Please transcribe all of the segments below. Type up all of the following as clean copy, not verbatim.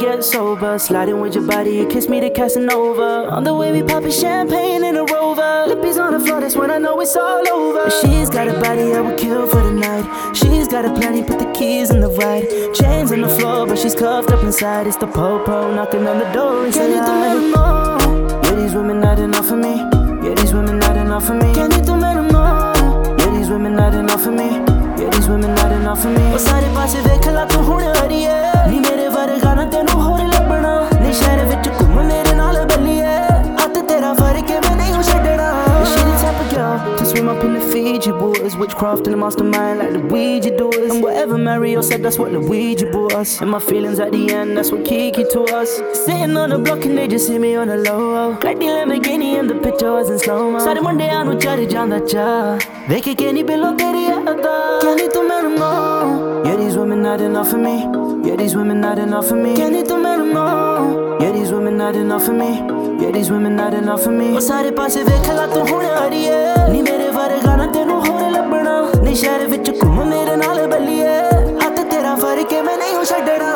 get sober. Sliding with your body, you kiss me to Casanova. On the way we poppin' champagne in a Rover. Lippies on the floor, that's when I know it's all over. She's got a body I would kill for the night. She's got a plenty, put the keys in the ride. Chains on the floor, but she's cuffed up inside. It's the po-po knocking on the door and say hi. Yeah, these women not enough for me. Yeah, these women not enough for me. Can you do me more? Yeah, these women not enough for me. Yeah, these women not enough for me. O ਸਾਰੇ ਪਾਸੇ ਵੇਖ ਲਾ ਤੂੰ ਹੁਣ ਅੜੀਏ ਨੀ ਮੇਰੇ ਵਰਗਾ ਨਾ ਤੈਨੂੰ ਹੋਰ ਲੱਭਣਾ ਨੀ ਸ਼ਹਿਰ ਵਿੱਚ ਘੁੰਮ ਮੇਰੇ ਨਾਲ ਬੱਲੀਏ ਹੱਥ ਤੇਰਾ ਫੜ ਕੇ ਮੈਂ ਨਹੀਂ ਛੱਡਣਾ She the type of girl to swim up in the Fiji waters Witchcraft in the mastermind like the Ouija doers And whatever Mario said that's what the Ouija brought us And my feelings at the end that's what Kiki to us Sitting on the block and they just see me on the low Glad Lamborghini and the picture was in slow-mo ਸਾਰੇ ਮੁੰਡਿਆਂ ਨੂੰ ਚੜ ਜਾਂਦਾ ਚਾਹ ਵੇਖ ਕੇ ਨਹੀਂ ਬਿੱਲੋ ਤੇਰੀ ਅਦਾ Can you do me more? Yeah, these women not enough for me. Yeah, these women not enough for me. Can you do me more? Yeah, these women not enough for me. Yeah, these women not enough for me. O ਸਾਰੇ ਪਾਸੇ ਵੇਖ ਲਾ ਤੂੰ ਹੁਣ ਅੜੀਏ ਨੀ ਮੇਰੇ ਵਰਗਾ ਨਾ ਤੈਨੂੰ ਹੋਰ ਲੱਭਣਾ ਨੀ ਸ਼ਹਿਰ ਵਿੱਚ ਘੁੰਮ ਮੇਰੇ ਨਾਲ ਬੱਲੀਏ ਹੱਥ ਤੇਰਾ ਫੜ ਕੇ ਮੈਂ ਨਹੀਂ ਛੱਡਣਾ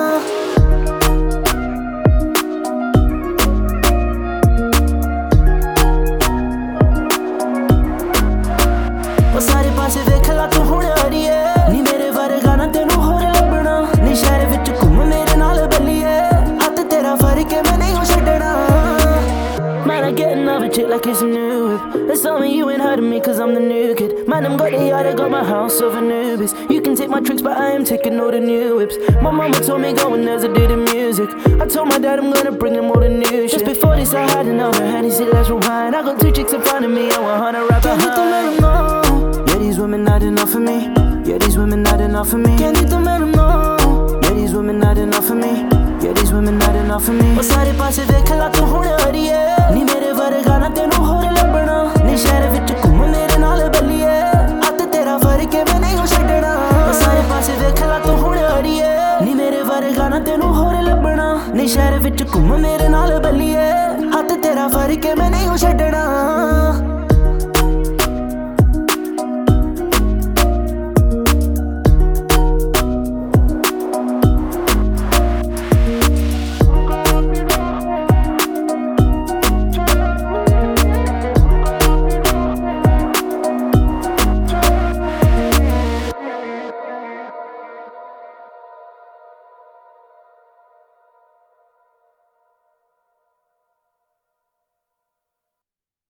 O ਸਾਰੇ ਪਾਸੇ ਵੇਖ ਲਾ ਤੂੰ ਹੁਣ ਅੜੀਏ ਨੀ ਮੇਰੇ ਵਰਗਾ ਨਾ ਤੈਨੂੰ ਹੋਰ ਲੱਭਣਾ ਨੀ ਸ਼ਹਿਰ ਵਿੱਚ ਘੁੰਮ ਮੇਰੇ ਨਾਲ ਬੱਲੀਏ ਹੱਥ ਤੇਰਾ ਫੜ ਕੇ ਮੈਂ ਨਹੀਂ ਛੱਡਣਾ Man, I get another chick like it's a new whip It's only you ain't heard of me cause I'm the new kid Man, I'm got the yard, I got my house over Nubis You can take my tricks but I am taking all the new whips My mama told me go and as I did the music I told my dad I'm gonna bring him all the new shit Just before this I had another Hennessy, let's rewind I got 2 chicks in front of me, I want 100 right behind Can you do me more? Yeah, these women not enough for me Yeah, these women not enough for me Can you do me more? Yeah, these women not enough for me Yeah, these women not enough for me O ਸਾਰੇ ਪਾਸੇ ਵੇਖ ਲਾ ਤੂੰ ਹੁਣ ਅੜੀਏ ਨੀ ਮੇਰੇ ਵਰਗਾ ਨਾ ਤੈਨੂੰ ਹੋਰ ਲੱਭਣਾ ਨੀ ਸ਼ਹਿਰ ਵਿੱਚ ਘੁੰਮ ਮੇਰੇ ਨਾਲ ਬੱਲੀਏ ਹੱਥ ਤੇਰਾ ਫੜ ਕੇ ਮੈਂ ਨਹੀਂ ਛੱਡਣਾ O ਸਾਰੇ ਪਾਸੇ ਵੇਖ ਲਾ ਤੂੰ ਹੁਣ ਅੜੀਏ ਨੀ ਮੇਰੇ ਵਰਗਾ ਨਾ ਤੈਨੂੰ ਹੋਰ ਲੱਭਣਾ ਨੀ ਸ਼ਹਿਰ ਵਿੱਚ ਘੁੰਮ ਮੇਰੇ ਨਾਲ ਬੱਲੀਏ ਹੱਥ ਤੇਰਾ ਫੜ ਕੇ ਮੈਂ